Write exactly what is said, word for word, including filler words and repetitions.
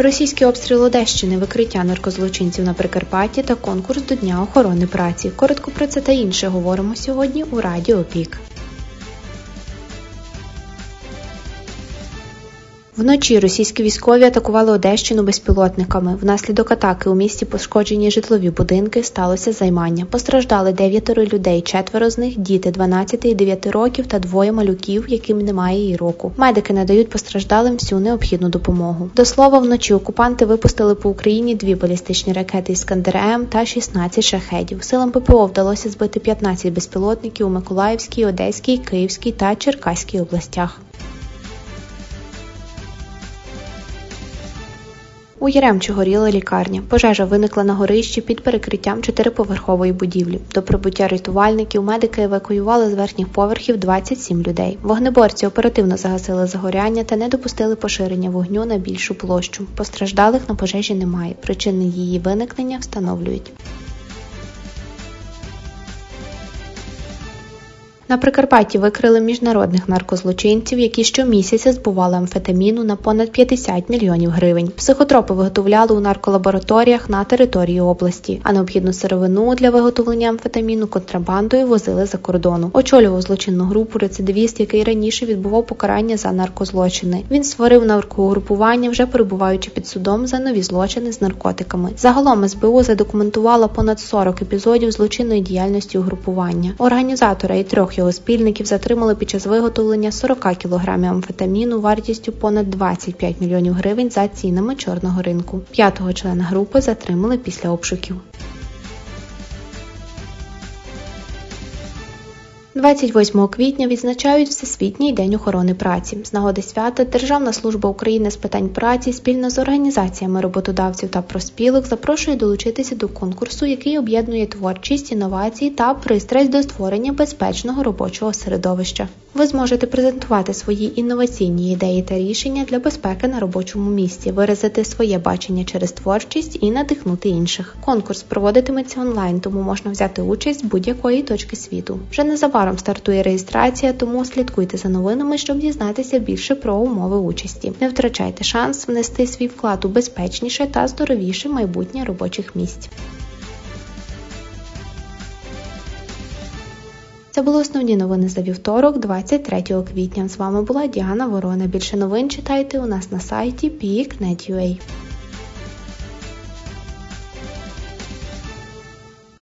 Російський обстріл Одещини, викриття наркозлочинців на Прикарпатті та конкурс до Дня охорони праці. Коротко про це та інше говоримо сьогодні у Радіо Пік. Вночі російські військові атакували Одещину безпілотниками. Внаслідок атаки у місті пошкоджені житлові будинки, сталося займання. Постраждали дев'ятеро людей, четверо з них – діти дванадцяти і дев'яти років та двоє малюків, яким немає і року. Медики надають постраждалим всю необхідну допомогу. До слова, вночі окупанти випустили по Україні дві балістичні ракети «Іскандер-М» та шістнадцять шахедів. Силам ППО вдалося збити п'ятнадцять безпілотників у Миколаївській, Одеській, Київській та Черкаській областях. У Яремчі горіла лікарня. Пожежа виникла на горищі під перекриттям чотириповерхової будівлі. До прибуття рятувальників медики евакуювали з верхніх поверхів двадцять сім людей. Вогнеборці оперативно загасили загоряння та не допустили поширення вогню на більшу площу. Постраждалих на пожежі немає. Причини її виникнення встановлюють. На Прикарпатті викрили міжнародних наркозлочинців, які щомісяця збували амфетаміну на понад п'ятдесят мільйонів гривень. Психотропи виготовляли у нарколабораторіях на території області, а необхідну сировину для виготовлення амфетаміну контрабандою возили за кордону. Очолював злочинну групу рецидивіст, який раніше відбував покарання за наркозлочини. Він створив наркоугрупування, вже перебуваючи під судом за нові злочини з наркотиками. Загалом ес бе у задокументувало понад сорок епізодів злочинної діяльності угрупування. Організатора і трьох його спільників затримали під час виготовлення сорок кілограмів амфетаміну вартістю понад двадцять п'ять мільйонів гривень за цінами чорного ринку. П'ятого члена групи затримали після обшуків. двадцять восьмого квітня відзначають Всесвітній день охорони праці. З нагоди свята Державна служба України з питань праці спільно з організаціями роботодавців та профспілок запрошує долучитися до конкурсу, який об'єднує творчість, інновації та пристрасть до створення безпечного робочого середовища. Ви зможете презентувати свої інноваційні ідеї та рішення для безпеки на робочому місці, виразити своє бачення через творчість і надихнути інших. Конкурс проводитиметься онлайн, тому можна взяти участь з будь-якої точки світу. Вже незабаром стартує реєстрація, тому слідкуйте за новинами, щоб дізнатися більше про умови участі. Не втрачайте шанс внести свій вклад у безпечніше та здоровіше майбутнє робочих місць. Це були основні новини за вівторок, двадцять третього квітня. З вами була Діана Ворона. Більше новин читайте у нас на сайті пік крапка нет крапка ю а.